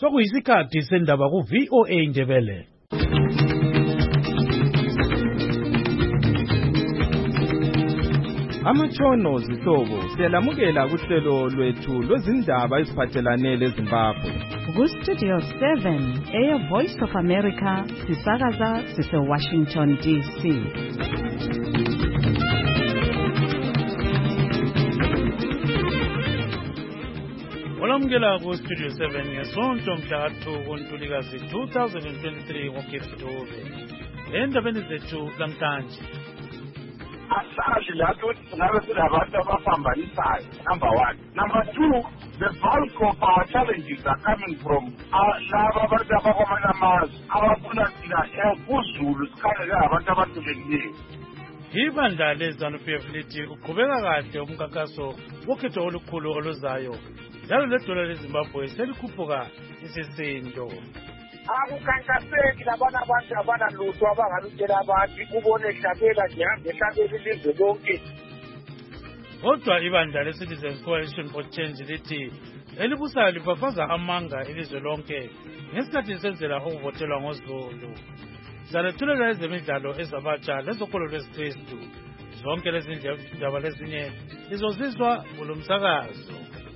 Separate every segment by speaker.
Speaker 1: Sokuyisikhathi sendaba ku VOA Indebele.
Speaker 2: Amatshono zihlobo siyalamukela kuhlelo lwethu lwezindaba eziphathelane leZimbabwe.
Speaker 3: Ku Studio 7 Air Voice of America sisakaza sise Washington DC.
Speaker 1: Olamukela ku Studio 7 ngesonto mhla ka-2 kuNtulikazi 2023 ngoGibhithuze. Endabeni zethu namhlanje
Speaker 4: asazi lapho ukuthi singabe silabantu abapambanisayo, number 1. Number 2, the bulk of our challenges are coming from laba abantu abakwamanye amazwe abafuna thina kuzulu sikhangele abantu abahlelekileyo.
Speaker 1: Ibandla leZANU-PF lithi uqhubeka kahle umkhankaso wokhetho olukhulu oluzayo njalo ledola leZimbabwe selikhuphuka isisindo.
Speaker 4: Akukhankaseki labana abantu abanalutho abangalutshela abantu kubone hlabela nje hlabela ilizwe lonke.
Speaker 1: Kodwa ibandla le-Citizens Coalition for Change lithi elibusayo lifafaza amanga ilizwe lonke ngesikhathi lisenzela ukuvotelwa ngoZulu. Zalethulela ezemidlalo ezabatsha lezokholo lwesikristu. Zonke lezi ndaba lezinye lizozizwa kulo msakazo.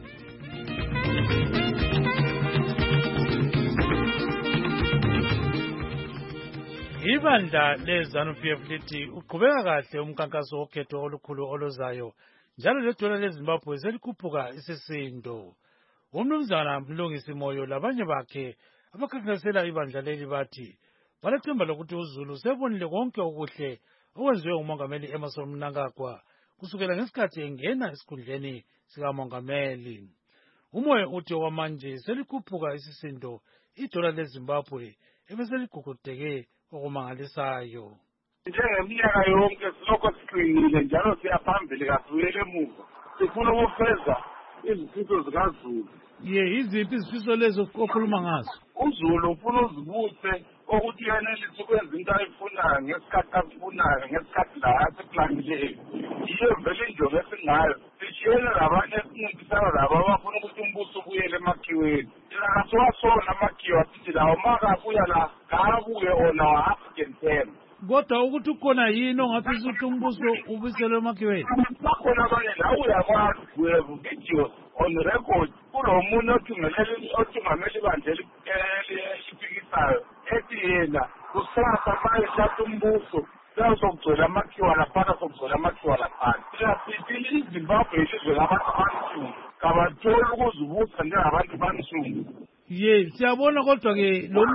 Speaker 1: Ibandla leZANU-PF lithi uqhubeka kahle umkhankaso wokhetho olukhulu oluzayo njalo ledola leZimbabwe selikhuphuka isisindo. Umnumzana Mlungisi Moyo labanye bakhe abakhankasela ibandla leli bathi balethemba lokuthi uZulu sebonile konke okuhle okwenziwe nguMongameli Emmerson Mnangagwa kusukela ngesikhathi engena esikhundleni sikamongameli. Umoya uthi okwamanje selikhuphuka isisindo idola leZimbabwe ebeseligugudeke okumangalisayo.
Speaker 4: Njengeminyaka yonke silokho siqinile njalo siyaphambili kasibuyele emuva. Sifuna ukufeza izifiso zikaZulu.
Speaker 1: Iziphi izifiso lezo okhuluma ngazo?
Speaker 4: uZulu ufuna uzibuthe ukuthi yenelise ukwenza into ayifunayo ngesikhathi ayifunayo ngesikhathi la aseplanile. Yiyo vele injongo esingayo. Sishiyene labanye esincintisana labo abafuna ukuthi umbuso ubuyele emakhiweni. Asiwasona amakhiwo asithi lawo makabuya la kabuye on our African term.
Speaker 1: Kodwa ukuthi ukhona yini ongathi ukuthi umbuso ubuyiselwe emakhiweni?
Speaker 4: Bakhona abanye la uyakwazi we have videos on record kulo muntu othungameli ibandla elifikisayo ethi yena kusasa manje hlatha umbuso sezokugcwela amakhiwa laphana sokugcwela amakhiwa laphana. Siyaphithile iZimbabwe ilizwe labantu abansundu kabatholi ukuzibusa njengabantu bansundu.
Speaker 1: Siyabona kodwa-ke lo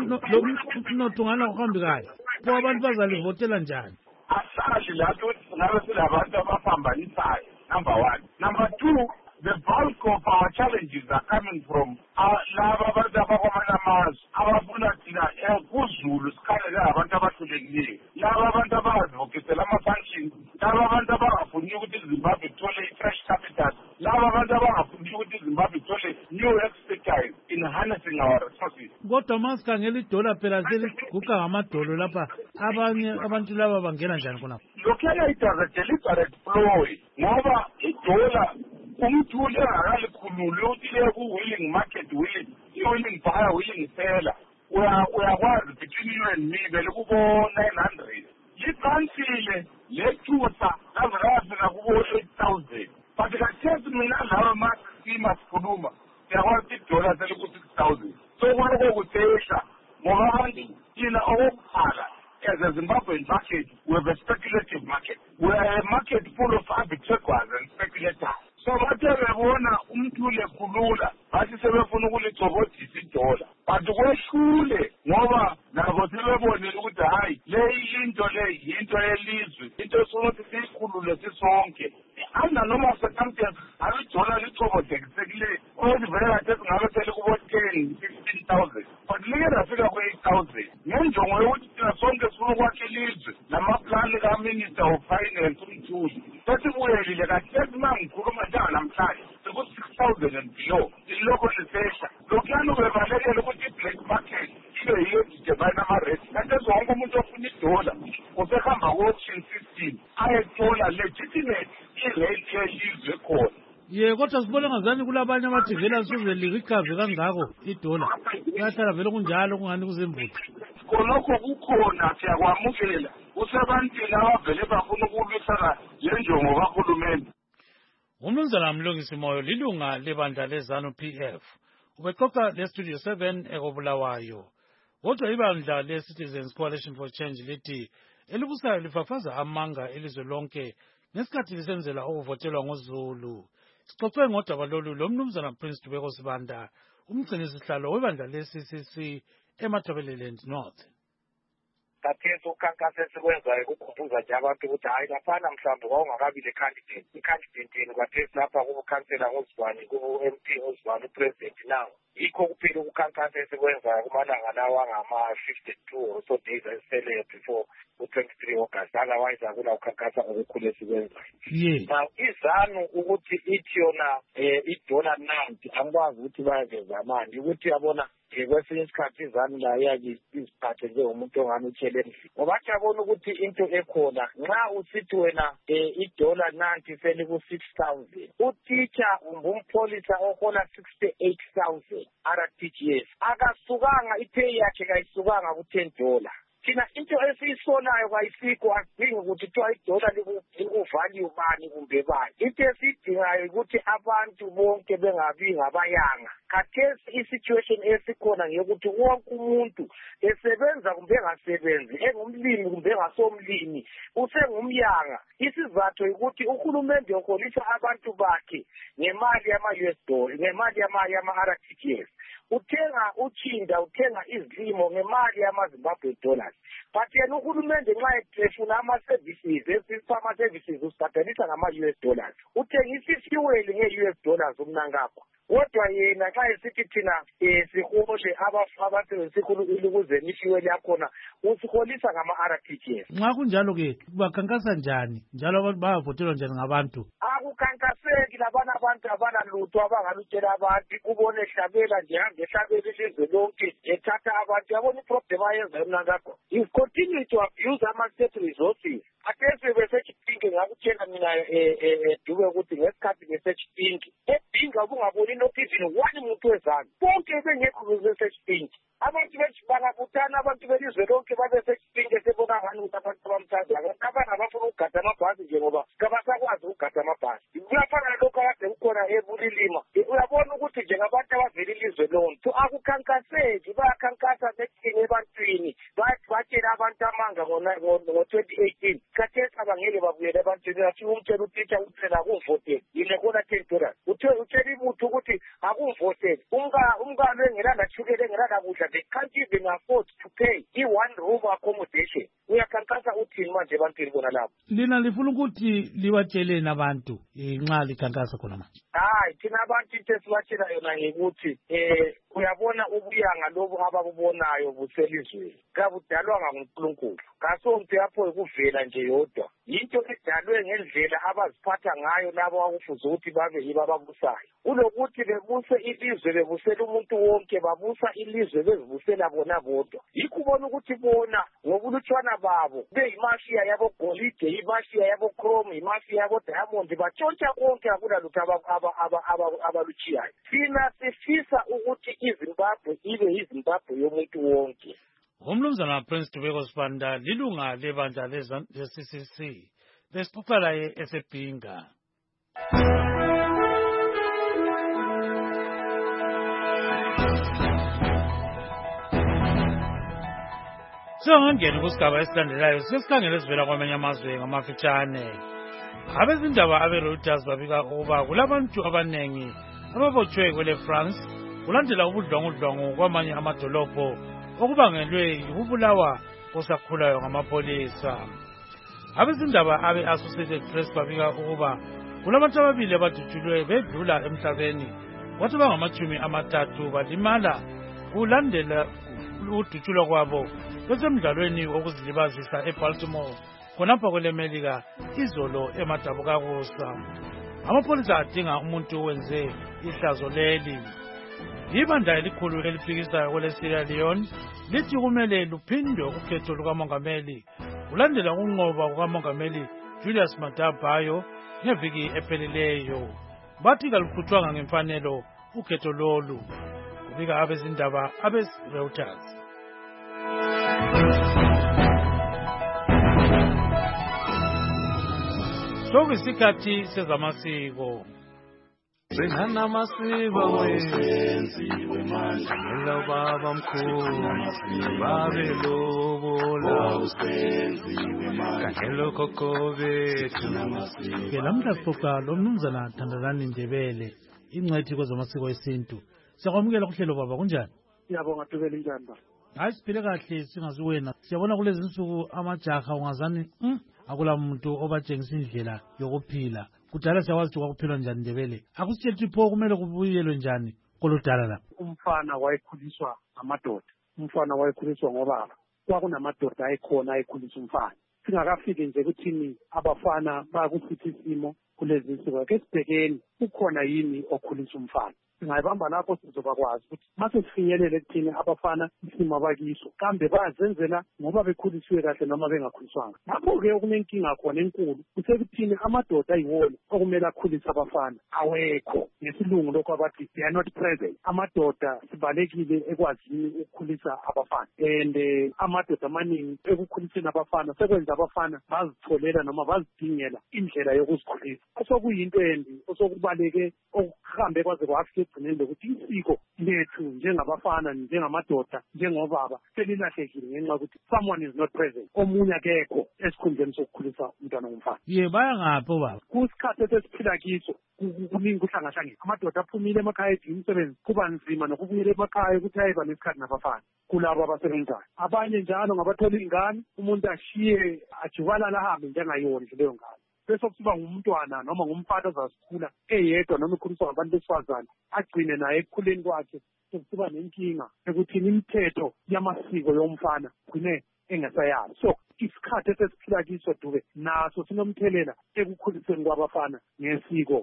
Speaker 1: mnotho ngana uhambi kahle kuba abantu bazalivotela njani?
Speaker 4: Asazi lapho ukuthi singabe silabantu abapambanisayo, number 1. Number 2, the bulk of our challenges are coming from laba abantu abakwamanye amazwe abafuna thina kuzulu sikhangele abantu abahlelekileyo. Laba abantu abangazivokisela ama-functions, laba abantu abangafuni ukuthi iZimbabwe ithole i-fresh capital, laba abantu abangafuni ukuthi iZimbabwe ithole new expertise in harnessing our resources.
Speaker 1: Kodwa masikhangela idola phela seliguqa ngamadolo lapha abanye abantu laba bangena njani khonapho?
Speaker 4: Lokhuyana it was a deliberate ploy ngoba idola umthuli engakalikhululi ukuthi ku-willing market willing, i-willing buyer willing seller. Uyakwazi between you and me vele kubo-900. Liqansile lethusa laze layafika kubo-8,000. But kathesi mina lawe masikhuluma siyakwazi idola seliku-6,000. So kuloko kutehla ngoba abantu thina okokuqala as a Zimbabwean market, we have a speculative market. We are a market full of arbitrageurs and speculators. So bathe bebona umthule khulula bathi sebefuna ukuligcobodisa idola. But kwehlule ngoba nabo sebebonile ukuthi hayi into yelizwe into sokuthi siyikhulule sisonke. Under normal circumstances alidola licobodekile ukuthi vele kade singabe selikubo-10, 15,000. But like lafika ku-8,000 ngenjongo yokuthi thina sonke sifuna ukwakha ilizwe namaplani kaMinister of Finance umthuli. Sesibuyelile kathesi mangikhuluma namhlanje siku-6,000 and below. Ilokho lisehla. Lokhuyana ubebalekela ukuthi i-black market ibe yiyo idibana ama-rate. Kathesi wonke umuntu ofuna idola usehamba ku-auction system ayethola legitimate irate yelizwe khona.
Speaker 1: ye kodwa sibona ngazani kulabanye abathi vela suze likazi kangako idola kuyahlala vele kunjalo kungani kuzemvutho
Speaker 4: khonokho kukhona siyakwamukela usebantwini abavele bafuna ukulwisana le njongo kahulumende.
Speaker 1: umnumzana Mlungisi Moyo lilunga lebandla leZANU PF ubexoxa leStudio 7 ekobulawayo. Kodwa ibandla le-Citizens Coalition for Change lithi elibusayo lifafaza amanga elizwe lonke ngesikhathi lisenzela ukuvotelwa ngoZulu. Sixoxe ngodaba lolu lomnumzana Prince Dubeko Sibanda, umgcinisihlalo webandla le-CCC eMatabeleland North.
Speaker 5: Kathesi ukhankasa esikwenzayo kukhumbuza nje abantu ukuthi hayi laphana mhlawumbe kwawungakabi le-candidate. I-candidate yenu kathesi lapha kubukhansela ngozibani, kubu-MP ngozibani, upresident nawo. Yikho kuphela ukukhankasa esikwenzayo kumalanga lawa angama-52 or so days eseleyo before u-23 August. Otherwise akula ukhankasa okukhulu esikwenzayo. Now iZANU ukuthi ithi yona idola 90 angikwazi ukuthi bayaveza manje ukuthi yabona kwesinye isikhathi iZANU la yaki iziphathe njengomuntu ongani utsheleni ngoba athi yabona ukuthi into ekhona nxa usithi wena idola 90 seli ku-6,000 utitsha umpholisa ohola 68,000 RTGS akasukanga ipay yakhe kayisukanga ku$10. Thina into esiyisonayo kayisikho asidingi ukuthi kuthiwa idola likuvalue bani kumbe bani. Into esidingayo ukuthi abantu bonke bengabi ngabayanga. Khathesi i-situation esikhona ngeyokuthi wonke umuntu esebenza kumbe engasebenzi, engumlimi kumbe engasomlimi, usengumyanga. Isizathu ukuthi uhulumende uholisa abantu bakhe ngemali yama-US dollar, ngemali yama-RTGS. Uthenga utshinda, uthenga izilimo ngemali yama-Zimbabwe dollars. But yena uhulumende nxa efuna ama-services, ama-services usibhadalisa ngama-US dollars. Uthengisa ifuel nge-US dollars umnankapha. Kodwa yena xa esithi thina sihole abasebenzisa ukuze ifuel yakhona usiholisa ngama-RTGS.
Speaker 1: Nxa kunjalo-ke bakhankasa njani? Njalo abantu bayavotelwa njani ngabantu?
Speaker 5: Akukhankaseki labana abantu abanalutho abangalutshela abantu kubone ehlabela nje hambe ehlabela ilizwe lonke ethatha abantu. Yabona iproblem ayenza emnankapha is continue to abuse ama-state resources. Athesi besechipinki ngakutshela mina Dube ukuthi ngesikhathi besechipinki ebhinga ubungaboni not even one muntu weZANU bonke bengekho besechipinki. Abantu bethi bangabuthana abantu belizwe lonke babesechipinki esebona ngani ukuthi abantu abamthatha abantu abafuna ukugada amabhasi njengoba kabasakwazi ukugada amabhasi. Kuyafana lokho kade kukhona eBulilima. Uyabona ukuthi njengabantu abavela ilizwe lonke akukhankaseki, bayakhankasa bethini ebantwini batshela abantu amanga ngo-2018 khathesi abangeke babuyele ebantwini. Afika umtshela utitsha uthela akuvoteli yile kola $10. Utshela ibutho ukuthi akuvoteli umkalo engelalashukela engelalakudla they can't even afford to pay i-one room accommodation. Uyakhankasa uthini manje ebantwini bona lapho?
Speaker 1: Lina lifuna ukuthi liwatsheleni abantu nxa likhankasa khona manje?
Speaker 5: Hayi thina abantu into esibatshela yona ngekuthi uyabona ubuyanga lobu ababubonayo buselizweni kabudalwanga nguNkulunkulu, kasonto yapho ukuvela nje yodwa. Yinto edalwe ngendlela abaziphatha ngayo labo akufuza ukuthi babe yibo ababusayo. Ulokuthi bebuse ilizwe bebusela umuntu wonke, babusa ilizwe bezibusela bona bodwa. Yikho ubona ukuthi bona ngobulutshwana babo beyimafia yabo golide, imafia yabo chrome, imafia yabo diamond, batshontsha konke akulalutho abalutshiyayo. Thina sifisa ukuthi iZimbabwe ibe yiZimbabwe yomuntu wonke.
Speaker 1: Umnumzana Prince Dubeko Sibanda lilunga lebandla le-CCC besixoxa laye esebhinga. Singangena kusigaba esilandelayo sesikhangele esivela kwamanye amazwe ngamafitshane. Abezindaba abe-Reuters babika ukuba kulabantu abanengi ababotshwe kwele France kulandela ubudlwangudlwangu kwamanye amadolobho okubangelwe yikubulawa kosakhulayo ngamapolisa. Abezindaba abe-Associated Press babika ukuba kulabantu ababili abadutshulwe bedlula emhlabeni kwathi abangama-30 balimala kulandela ukudutshulwa kwabo besemdlalweni wokuzilibazisa eBaltimore khonapha kwelemelika izolo emadabukakusa. Amapolisa adinga umuntu owenze ihlazo leli. Ibandla elikhulu eliphikisayo kwele-Sierra Leone lithi kumele luphindwe ukhetho lukamongameli kulandela ukunqoba kukamongameli Julius Maada Bio ngeviki ephelileyo. bathi kaluqhutshwanga ngemfanelo ukhetho lolu. Kubika abezindaba abesi-Reuters. Sokuyisikhathi sezamasiko.
Speaker 6: Singana masiba wenziwe manje ngelo baba mkhulu babe lobola usenziwe manje ngelo khokho bethu
Speaker 1: ke lamhla sixoxa lo mnumzana Thandazani Ndebele ingcwethi kwezamasiko esintu. Siyakwamukela kuhlelo baba, kunjani?
Speaker 7: Siyabonga Dubele, njani ba?
Speaker 1: Hayi siphile kahle singazi wena. Siyabona kulezi insuku amajaha ungazani akula muntu obatshengisa indlela yokuphila. Kudala siyakwazi ukuthi kwakuphilwa njani Ndebele. Akusitshela ukuthi pho kumele kubuyelwe njani koludala lapha.
Speaker 7: Umfana wayekhuliswa ngamadoda. Umfana wayekhuliswa ngobaba. Kwakunamadoda ayekhona ayekhulisa umfana. Singakafiki nje ukuthini abafana bakusithi isimo kulezi insuku. Ake sibhekeni ukhona yini okhulisa umfana. Singayibamba lapho sizobakwazi ukuthi mase sifinyelele ekuthini abafana isimo abakiso kambe bazenzela ngoba bekhulisiwe kahle noma bengakhuliswanga. Lapho-ke okunenkinga khona enkulu kusekuthini amadoda ayiwona okumele akhulise abafana awekho. Ngesilungu lokho abathi they are not present. Amadoda sibalekile ekwazini ukukhulisa abafana and amadoda amaningi ekukhuliseni abafana sekwenza abafana bazitholela noma bazidingela indlela yokuzikhulisa. Osokuyinto embi osokubaleke okuhambe kwaze kwafika egcineni ukuthi isiko lethu njengabafana njengamadoda njengobaba selilahlekile ngenxa yokuthi someone is not present, omunye akekho esikhundleni sokukhulisa umntwana womfana.
Speaker 1: Baya ngaphi baba?
Speaker 7: Kusikhathi esesiphila kiso kuningi kuhlangahlangene. Amadoda aphumile emakhaya edinga umsebenzi, kuba nzima nokubuyela emakhaya ukuthi ayiba nesikhathi nabafana kulabo abasebenzayo. Abanye njalo ngabathola ingane, umuntu ashiye ajubalala ahambe njengayondle leyo ngane. Bese kuba ngumntwana noma ngumfana ozasikhula eyedwa noma ekhuliswa ngabantu besifazane agcine naye ekukhuleni kwakhe sekuba nenkinga ekuthini imithetho yamasiko yomfana gcine engasayazi. So isikhathi esesiphila kiso Dube naso sinomthelela ekukhuliseni kwabafana ngesiko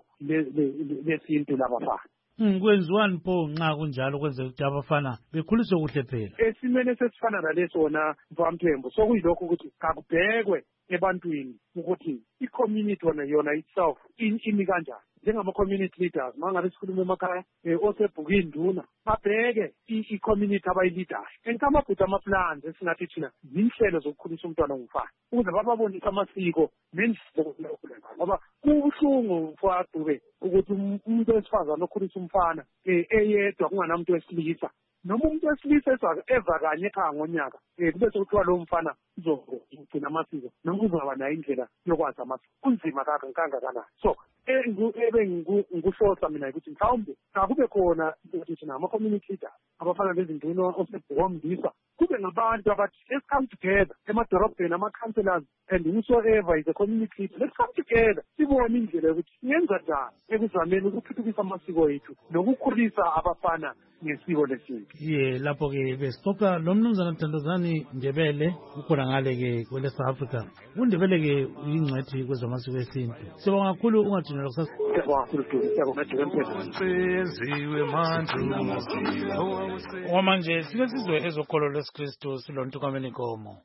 Speaker 7: lesintu labafana.
Speaker 1: Kwenziwani pho nxa kunjalo kwenzeka ukuthi abafana bekhuliswe kuhle phela?
Speaker 7: Esimene sesifana naleso wona Mfamthembu sokuyilokho ukuthi kakubhekwe ebantwini ukuthi i-community yona itself imi kanjani. Njengama-community leaders mangabe sikhuluma emakhaya osebhuka induna babheke i-community abayi-leadayo and amabhuti ama-plans esingathi thina zinhlelo zokukhulisa umntwana ongumfana ukuze bababonise amasiko nendlela ngoba kubuhlungu mfowethu ukuthi umuntu wesifazane okhulisa umfana eyedwa kunganamuntu wesilisa noma umuntu wesilisa eva kanye ekhaya ngonyaka kube sekuthiwa lowo mfana uzogcina amasiko noma uzaba nayo indlela yokwazi amasiko kunzima kangakanani. So ngikuhlosa mina ukuthi mhlawumbe kakube khona ukuthi thina ama-community leaders abafana nezinduna osebhukombisa kube ngabantu abathi let's come together emadorobheni ama-councillors and whosoever is a community leader, let's come together sibone indlela yokuthi siyenza njani ekuzameni ukuthuthukisa amasiko ethu nokukhulisa abafana ngesiko lesintu.
Speaker 1: Lapho-ke besixoxa lo mnumzana Thandazani Ndebele ukhona ngale-ke kwele South Africa. uNdebele-ke uyingcwethi kwezamasiko esintu. Sibonga kakhulu ungadinelwa kusasa. Manje sike sizwe ezokholo lwesikristu silonto kameni nkomo.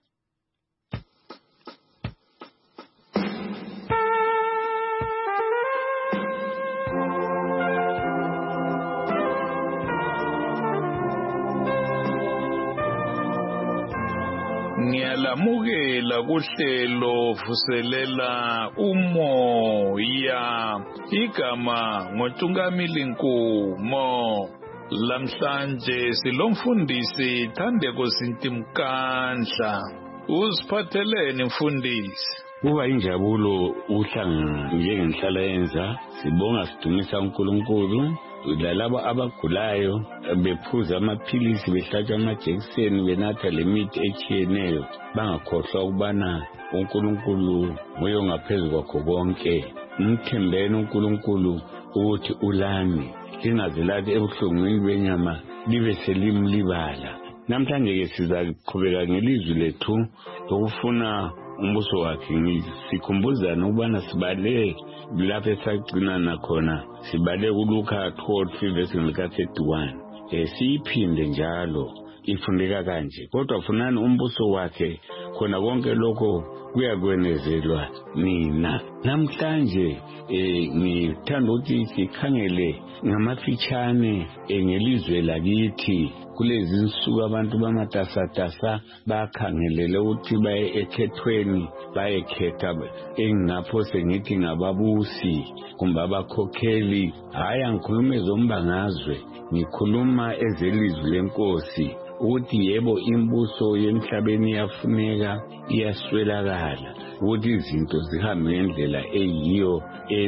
Speaker 8: Ngiyalamukela kuhlelo vuselela umoya igama ngoTungamili Nkumo. Lamhlanje silomfundisi Thandeko Sintimkandla. Usiphatheleni mfundisi?
Speaker 9: Kuba injabulo uhlanga njengenhlala yenza sibonga sidumisa uNkulunkulu lalabo abagulayo bephuza amaphilisi behlatshwa amajekiseni benatha lemithi etshiyeneyo bangakhohlwa ukubana uNkulunkulu nguye ongaphezulu kwakho konke. Mthembeni uNkulunkulu ukuthi ulami lingazelati ebuhlungwini benyama libe selimlibala. Namhlanje-ke sizaqhubeka ngelizwi lethu lokufuna umbuso wakhe. Sikhumbuzana ukubana sibale lapho esagcina nakhona sibale kuLuka 12 verse 31. Siyiphinde njalo ifundeka kanje, kodwa funani umbuso wakhe khona konke lokho kuyakwenezelwa nina. namhlanje ngithanda ukuthi sikhangele ngamafitshane ngelizwe lakithi. Kulezi insuku abantu bamatasatasa bakhangelele ukuthi baye ekhethweni bayekhetha engapho sengithi ngababusi kumbe abakhokheli. Hayi angikhuluma ezombangazwe, ngikhuluma ezelizwe lenkosi ukuthi yebo imbuso yemhlabeni iyafuneka, iyaswelakala ukuthi izinto zihambe ngendlela eyiyo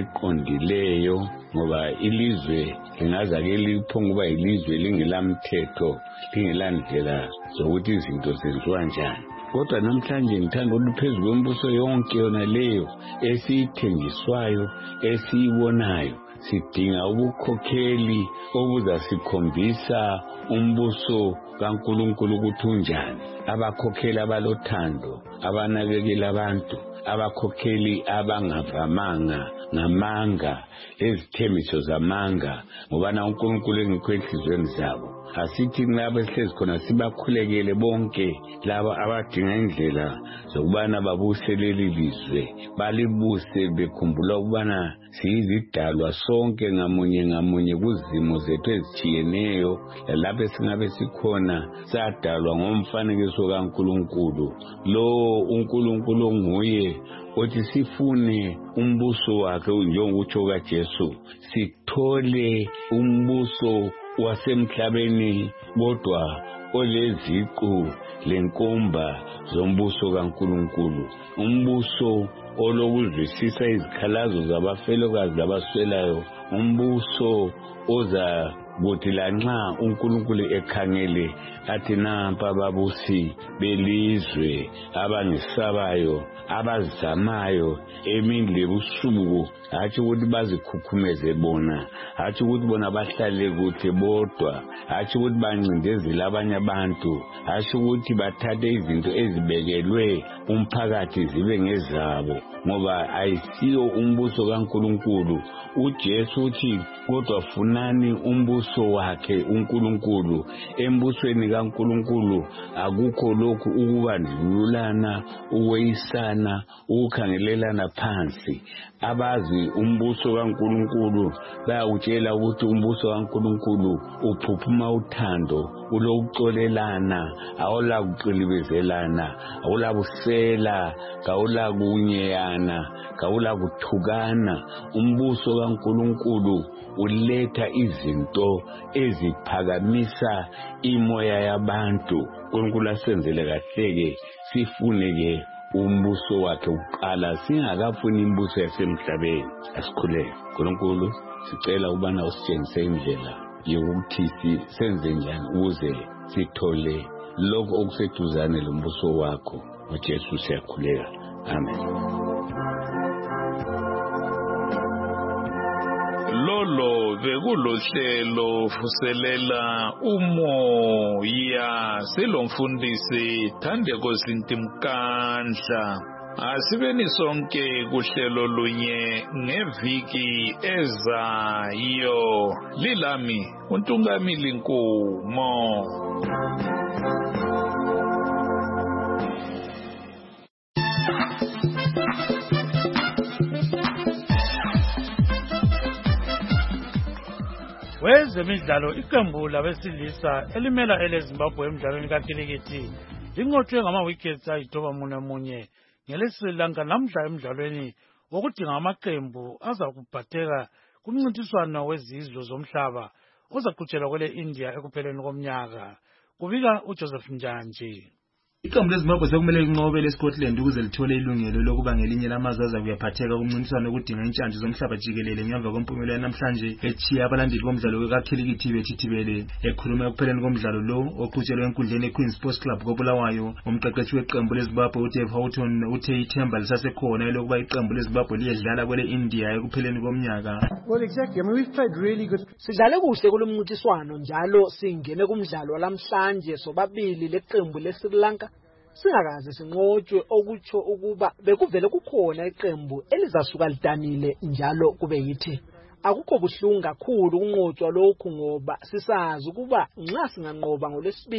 Speaker 9: eqondileyo, ngoba ilizwe lingazake liphonga ukuba ilizwe lingelamthetho, lingelandlela zokuthi izinto zenziwa njani. Kodwa namhlanje ngithanda ukuthi phezu kwembuso yonke yona leyo esiyithengiswayo, esiyibonayo, sidinga ubukhokheli obuzasikhombisa umbuso kaNkulunkulu ukuthi unjani. Abakhokheli abalothando, abanakekela abantu, abakhokheli abangavamanga ngamanga, ezithembiso zamanga, ngoba na uNkulunkulu engekho enhlizweni zabo. Asithi nabo esihlezi khona sibakhulekele bonke laba abadinga indlela zokubana babuse leli lizwe, balibuse bekhumbula ukubana siyizidalwa sonke ngamunye ngamunye kuzimo zethu ezitshiyeneyo, lapho esingabe sikhona sadalwa ngomfanekiso kaNkulunkulu. Lo uNkulunkulu nguye othi sifune umbuso wakhe njengokutsho kaJesu, sithole umbuso wasemhlabeni kodwa oleziqu lenkomba zombuso kaNkulunkulu, umbuso olokuzwisisa izikhalazo zabafelokazi labaswelayo, umbuso ozakuthi lanxa uNkulunkulu ekhangele athi nampa ababusi belizwe abangisabayo, abazamayo emini lebusuku, hatshi ukuthi bazikhukhumeze bona, hatshi ukuthi bona bahlale kuhle bodwa, hatshi ukuthi bancindezele abanye abantu, hatshi ukuthi bathathe izinto ezibekelwe umphakathi zibe ngezabo, ngoba ayisiyo umbuso kaNkulunkulu. uJesu uthi kodwa funani umbuso wakhe uNkulunkulu. Embusweni kaNkulunkulu akukho lokhu ukubandlululana, ukweyisana, ukukhangelelana phansi. Abazi umbuso kaNkulunkulu bayawutshela ukuthi umbuso kaNkulunkulu uphuphuma uthando, ulokuxolelana, awulakuqilibezelana, awulabusela, kawulakunyeyana, kawulakuthukana. Umbuso kaNkulunkulu uletha izinto eziphakamisa imoya yabantu. uNkulunkulu asenzele kahle-ke sifune-ke umbuso wakhe uqala, singakafuni imbuso yasemhlabeni. Asikhuleke. uNkulunkulu sicela ukubana usitshengise indlela yokuthi senze njani ukuze sithole lokho okuseduzane lombuso wakho. uJesu siyakhuleka. Amen.
Speaker 8: Lolo bekulohlelo vuselela umoya selomfundisi Thandeko Sintimkandla. Asibeni sonke kuhlelo lunye ngeviki ezayo. Lilami uNtungamili Nkumo.
Speaker 1: Wezemidlalo iqembu labesilisa elimela eleZimbabwe emidlalweni kakiriketi linqotshwe ngama-wickets ayithoba-munye ngeleSri Lanka namhla emidlalweni wokudinga amaqembu azakubhatheka kumncintiswano wezizwe zomhlaba ozaqhutshelwa kwele India ekupheleni komnyaka. Kubika uJoseph Njanji.
Speaker 10: Iqembu leZimbabwe sekumele linqobe leScotland ukuze lithole ilungelo lokuba ngelinye lamazwe azakuyaphatheka kumncintiswano wokudinga intshantshi zomhlaba jikelele ngemva kwempumela yanamhlanje etshiya abalandeli bomdlalo wekakiriketi bethithibele. Ekhuluma ekupheleni komdlalo lo oqhutshelwe enkundleni eQueen Sports Club koBulawayo, umqeqeshi weqembu leZimbabwe uDave Houghton uthe ithemba lisasekhona elokuba iqembu leZimbabwe liyedlala kwele India ekupheleni komnyaka.
Speaker 11: Well, exactly. I mean, we've played really good.
Speaker 12: Sidlale kuhle kulomncintiswano njalo singene kumdlalo lamhlanje sobabili leqembu leSri Lanka. Singakaze sinqotshwe okutsho ukuba bekuvele kukhona iqembu elizasuka lidanile njalo kube yithi akukho buhlungu kakhulu kunqotshwa lokhu ngoba sisazi ukuba nxa singanqoba ngolwesibili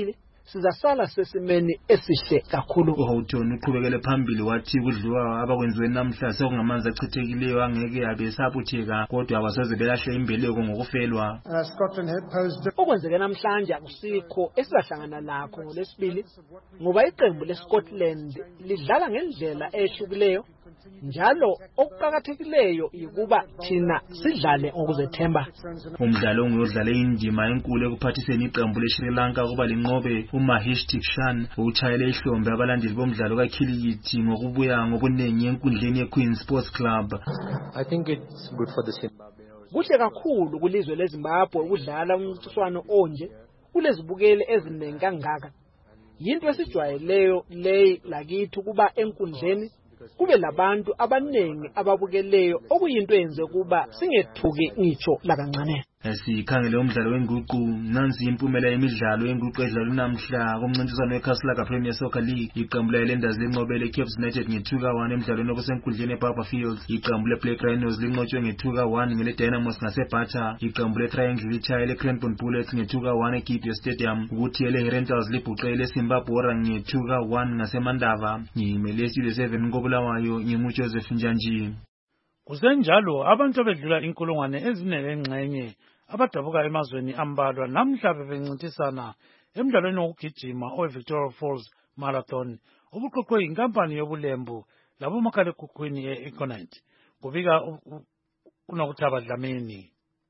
Speaker 12: sizasala sesimeni esihle kakhulu.
Speaker 10: uHoughton uqhubekele phambili wathi kudliwa abakwenziwe namhla sekungamanzi achithekileyo angeke abe sabutheka kodwa abasoze belahle imbeleko ngokufelwa.
Speaker 11: Scotland had posed
Speaker 12: Okwenzeke namhlanje akusikho esizahlangana lakho ngolesibili ngoba iqembu leScotland lidlala ngendlela ehlukileyo njalo okuqhakathekileyo ukuba thina sidlale ngokuzethemba.
Speaker 10: Umdlalo ongudlale indima enkulu ekuphathiseni iqembu leSri Lanka kuba linqobe uMahesh Dixit utshayele ihlombe abalandeli bomdlalo kakhilikithi ngokubuya ngobunengi enkundleni yeQueen Sports Club.
Speaker 13: I think it's good for the Zimbabwe.
Speaker 12: Kuhle kakhulu kulizwe leZimbabwe ukudlala umncintiswano onje kulezibukeli eziningi kangaka. Yinto esijwayeleyo leyi lakithi kuba enkundleni kube labantu abaningi ababukeleyo okuyinto yenze kuba singethuki ngitsho lakancane.
Speaker 10: Sikhangele umdlalo wenguqu nansi impumela yemidlalo yenguqu edlalwa namhla kumncintiswano weCastlelaga Premier Soccer League. Iqembu leLenders linqobele Cape United nge2-1 emidlalweni okusenkundleni eBarberfield. Iqembu leBlack Rhinos linqotshwe nge2-1 ngele Dynamos ngaseBata. Iqembu leTriangle litshayele Cranbourne Bullets nge2-1 eGideon Stadium. Ukuthi leHerentals libhuqele Zimbabwe Orang nge2-1 ngaseMandava. Ngimele Studio 7 koBulawayo ngimuJoseph Njanji.
Speaker 1: Kusenjalo abantu abedlula inkulungwane ezinengxenye abadabuka emazweni ambalwa namhla bebencintisana emdlalweni wokugijima oweVictoria Falls Marathon obuqoqwe yinkampani yobulembu labomakhalekhukhwini e-Econet. Kubika uNokuthaba Dlamini.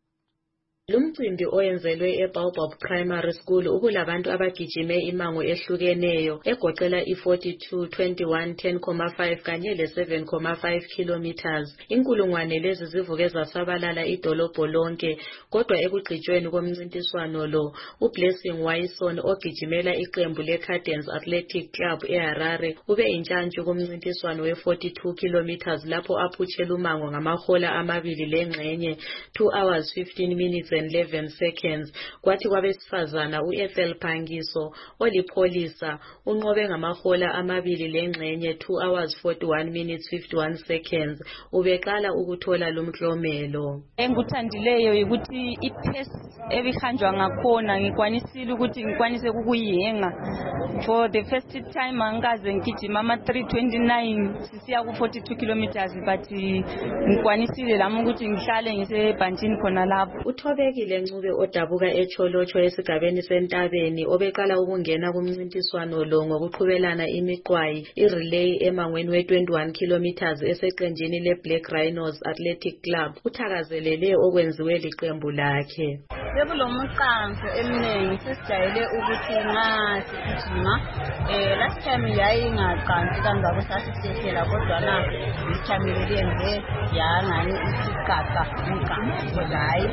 Speaker 14: Lumcimbi oyenzelwe eBaobab Primary School ukulabantu abagijime imango ehlukeneyo egoqela i42, 21, 10.5 kanye le7.5 kilometers. Inkulungwane lezi zivuke zasabalala idolobho lonke kodwa ekugqitshweni komncintiswano lo uBlessing Wison ogijimela iqembu leCadence Athletic Club eHarare ube intshantshu kumncintiswano we42 kilometers lapho aphutshela umango ngamahola amabili lengxenye 2 hours 15 minutes and 11 seconds. Kwathi kwabesifazana uEthel Phangiso olipholisa unqobe ngamahola amabili lengxenye 2 hours 41 minutes 51 seconds. Ubeqala ukuthola lumklomelo.
Speaker 15: Engikuthandileyo ukuthi ipace ebihanjwa ngakhona ngikwanisile ukuthi ngikwanise ukuyihenga. For the first time angikaze ngigijima ama 329 sisiya ku 42 kilometers but ngikwanisile lami ukuthi ngihlale ngisebhantini khona lapho.
Speaker 14: Uthobekile Ncube odabuka eCholocho esigabeni sentabeni obeqala ukungena kumncintiswano lo ngokuqhubelana imiqwayi irelay emangweni we21 kilometers eseqenjini leBlack Rhinos Athletic Club. Uthakazelele okwenziwe liqembu lakhe.
Speaker 15: Sekulomqanso eminengi sesijayele ukuthi ngasigijima last time yayingaqansi kangako sasisehlela kodwa na this time lenze yangani isigaga umqanso kodwa hayi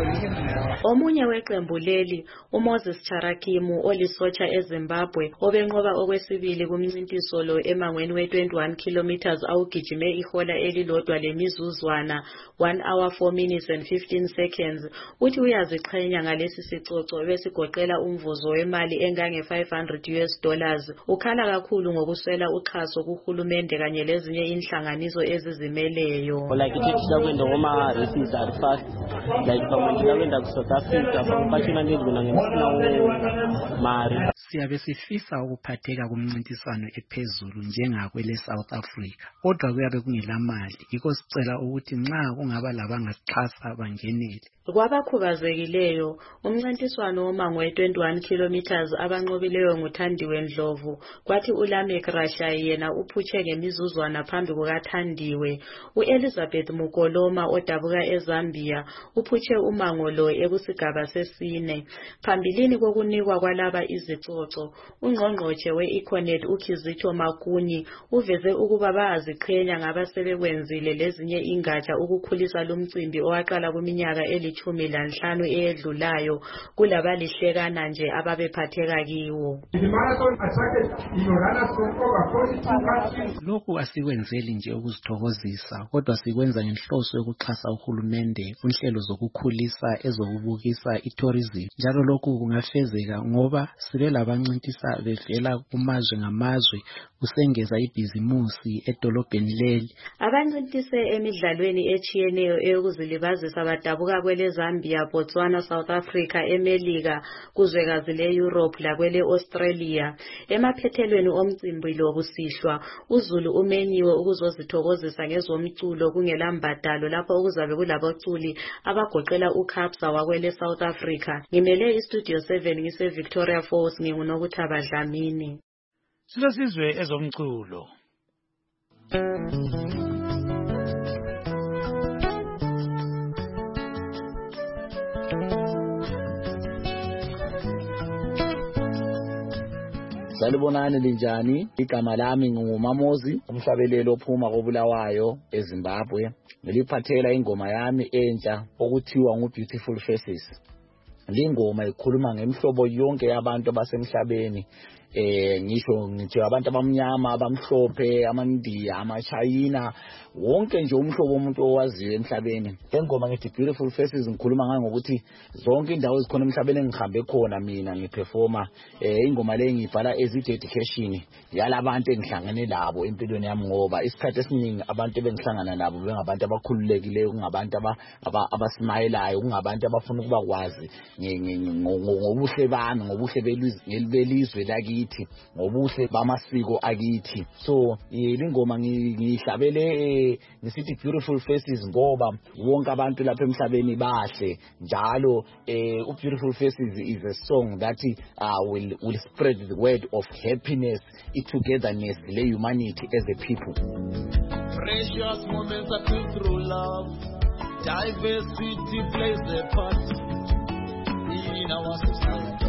Speaker 14: Omunye weqembu leli uMoses Charakimu olisotsha eZimbabwe obenqoba okwesibili kumncintiso lo emangweni we21 kilometers awugijime ihola elilodwa lemizuzwana 1 hour 4 minutes and 15 seconds. Uthi uyaziqhenya ngalesi sicoco besigoqela umvuzo wemali engange $500. Ukhala kakhulu ngokuswela uxhaso kuhulumende kanye lezinye inhlanganiso ezizimeleyo.
Speaker 16: Like it is kwenda ngoma races are fast like kwenda ku South Africa bakufashina ngizibona ngemfuna mari.
Speaker 17: Siyabe sifisa ukuphatheka kumncintiswano ephezulu njengakwele South Africa kodwa kuyabe kungelamali yikho sicela ukuthi nxa kungaba labangasixhasa bangenele.
Speaker 14: Kwabakhubazekileyo umncintiswano womango we21 kilometers abanqobileyo nguThandiwe Ndlovu kwathi uLamek Rashai yena uphutshe ngemizuzwana phambi kukaThandiwe. uElizabeth Mukoloma odabuka eZambia uphutshe umango lo ekusigaba sesine. Phambilini kokunikwa kwalaba izicoco ungqongqotshe weEconet uKizito Makuni uveze ukuba bayaziqhenya ngabasebekwenzile lezinye ingatsha ukukhulisa lumcimbi owaqala kuminyaka 15 eyedlulayo kulabalihlekana nje ababephatheka kiwo.
Speaker 17: Lokhu asikwenzeli nje ukuzithokozisa kodwa sikwenza ngenhloso yokuxhasa uhulumende kunhlelo zokukhulisa ezokubukisa itourism. Njalo lokhu kungafezeka ngoba sibe labancintisa bevela kumazwe ngamazwe usengeza ibhizimusi edolobheni leli.
Speaker 14: Abancintise emidlalweni etshiyeneyo eyokuzilibazisa badabuka kwele Zambia, Botswana, South Africa, eMelika, kuzwekazi le-Europe lakwele Australia. Emaphethelweni omcimbi lo kusihlwa, uZulu umenyiwe ukuzozithokozisa ngezomculo kungela mbadalo lapho okuzabe kulabaculi abagoqela uKabza wakwele South Africa. Ngimele iStudio 7 ngise Victoria Falls, nginguNokuthaba Dlamini.
Speaker 1: Silesizwe ezomculo.
Speaker 18: Salibonani linjani? Igama lami nguMamozi, umhlabeleli ophuma koBulawayo eZimbabwe. Ngiliphathela ingoma yami entsha okuthiwa nguBeautiful Faces. Lingoma ikhuluma ngemhlobo yonke yabantu abasemhlabeni. Ngisho abantu abamnyama, abamhlophe, amaNdiya, amaChina, wonke nje umhlobo umuntu owaziyo emhlabeni. Lengoma ngithi Beautiful Faces ngikhuluma ngayo ngokuthi zonke indawo ezikhona emhlabeni engihambe khona mina ngiperforma. Ingoma le ngibhala as dedication yalabantu engihlangene labo empilweni yami, ngoba isikhathi esiningi abantu bengihlangana nabo bengabantu abakhululekileyo, kungabantu abasmayelayo, kungabantu abafuna ukuba kwazi ngobuhle bami, ngobuhle belizwe lakithi, ngobuhle bamasiko akithi. So lingoma ngihlabele ngisithi Beautiful Faces ngoba wonke abantu lapha emhlabeni bahle njalo. Beautiful Faces is a song that will spread the word of happiness, togetherness, the humanity as a people.
Speaker 6: Precious moments are built through love. Diversity plays a part in our society.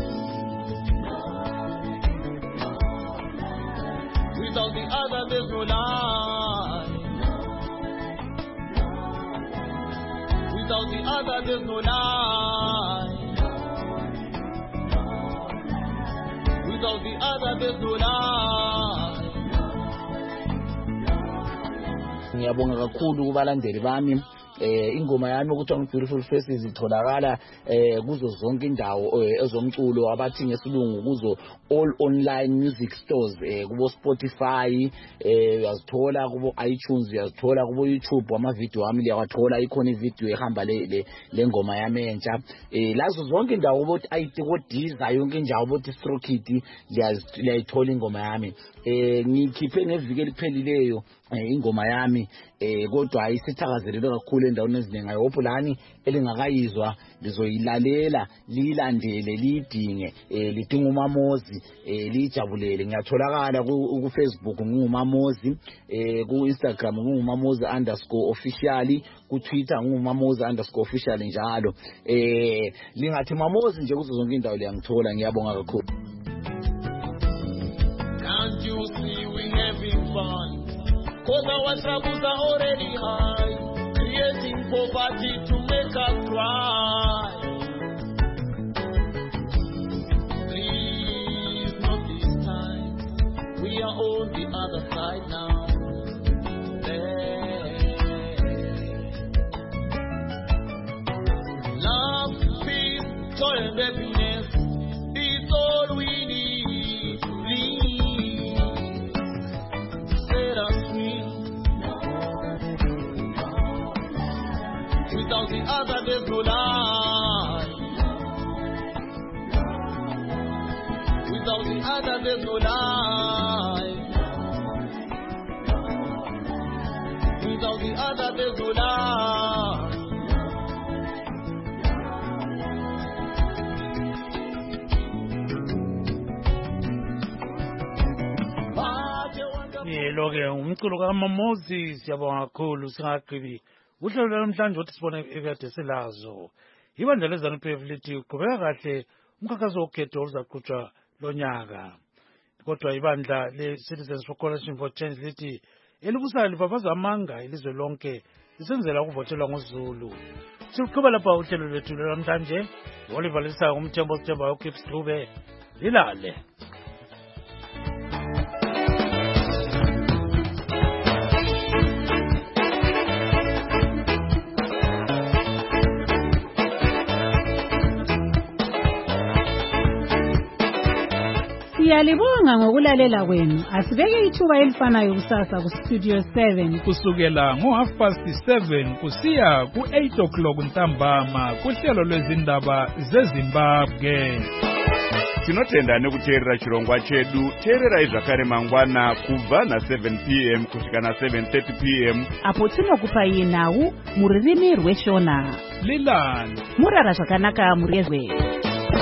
Speaker 6: Without the other, there's no life. Without the other, there's no life. Without the other, there's no life.
Speaker 18: Ngiyabonga kakhulu kubalandeli bami. Ingoma yami ukuthi Beautiful Faces itholakala kuzo zonke indawo ezomculo abathi ngesilungu kuzo all online music stores, kubo Spotify, uyazithola kubo iTunes, uyazithola kubo YouTube. Ama-video ami liyawathola, ikhona ivideo ehamba le ngoma yami entsha. Lazo zonke indawo ukuthi ayitikoDiza, yonke indawo ukuthi Strokid liyayithola ingoma yami. Ngikhiphe ngeviki eliphelileyo ingoma yami, kodwa ayisithakazelelwe kakhulu endaweni eziningi. I hope lani elingakayizwa lizoyilalela, liyilandele, liyidinge, lidinga uMamozi, liyijabulele. Ngiyatholakala ku Facebook nguMamozi, ku Instagram nguMamozi_official, ku Twitter nguMamozi_official njalo. Lingathi Mamozi nje kuzo zonke indawo liyangithola. Ngiyabonga kakhulu.
Speaker 6: Can't you see we having fun? Cause our troubles are already high, creating poverty to make us cry. Please, not this time. We are on the other side now. Love, peace, joy and happiness is all we need to live. Set us free. Without the other, there's no life. Without the other, there's no life. Without the other, there's no life.
Speaker 1: Lo-ke umculo kaMamozi siyabonga kakhulu. Singagqibi uhlelo lwamhlanje ukuthi sibone ekade silazo. Ibandla leZANU-PF lithi uqhubeka kahle umkhankaso wokhetho oluzaqhutshwa lonyaka. Kodwa ibandla le-Citizens for Coalition for Change lithi elibusayo lifafaza amanga ilizwe lonke lisenzela ukuvotelwa ngoZulu. Siqhubeka lapha uhlelo lwethu lwamhlanje. Oliver Lisa umthembo Sithembayo Gibbs Dube lilale.
Speaker 19: Siyalibonga ngokulalela kwenu. Asibeke ithuba elifanayo kusasa ku Studio 7
Speaker 8: kusukela ngo7:30 kusiya ku8 ntambama kuhlelo lwezindaba zeZimbabwe.
Speaker 20: Tinotenda nekuteerera chirongwa chedu. Teererai zvakare mangwana kubva na7 p.m. kusvika na7:30 p.m.
Speaker 3: apo tinokupai nhau muririmi rweshona.
Speaker 8: Lilani
Speaker 3: Murara zvakanaka murezwe.